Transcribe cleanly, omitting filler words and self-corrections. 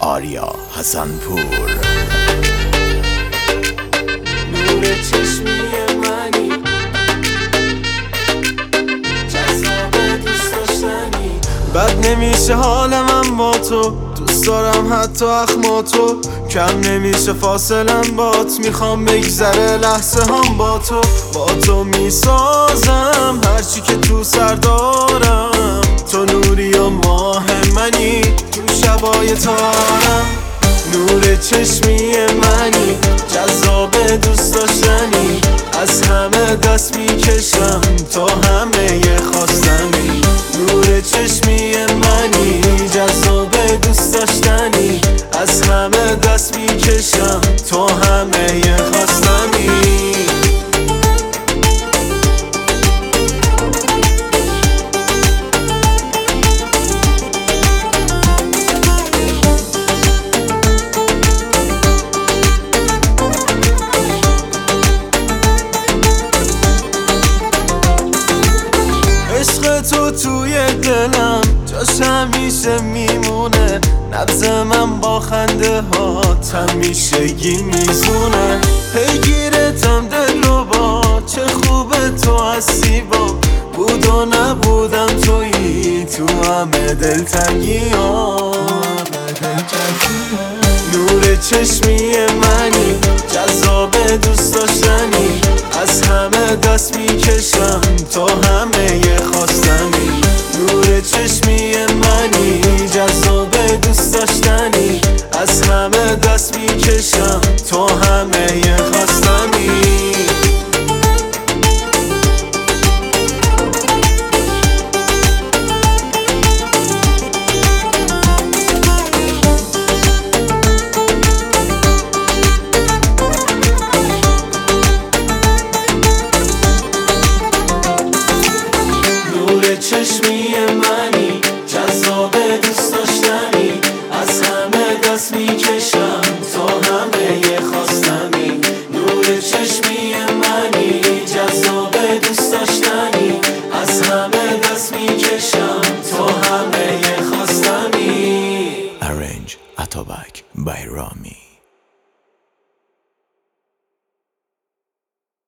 آریا حسن‌پور. نور چشمی منی، جذاب دوست داشتنی. بد نمیشه حال من با تو، دوست دارم حتی اخماتو. کم نمیشه فاصلم بات، میخوام بگذره لحظه هم با تو میسازم هرچی که تو سر دارم. تو نوری و ماه منی، تو شبای تارم. نور چشمی منی، جذاب دوست داشتنی. از همه دست میکشم، تو همه خواستنی. نور چشمی منی، جذاب دوست داشتنی. از همه دست میکشم، تو همه خواستنی. عشق تو توی دلم جاش همیشه میمونه. نبض من با خنده هات همیشگی میزونه. پیگیرتم دل رو با، چه خوبه تو هستی با. بود و نبودم تویی، تو همه دلتنگی ها. نور چشمی منی، جذاب دوست داشتنی. از همه دست میکشم، تو همه خواستنی. نور چشمی منی، جذاب دوست داشتنی. از همه دست میکشم، تو همه خواستنی. چشمی منی، جذاب دوست داشتنی. از همه دست میکشم، تو همه خواستنی. نور چشمی منی، جذاب دوست داشتنی. از همه دست میکشم، تو همه خواستنی. Arrange Atobak by Rami.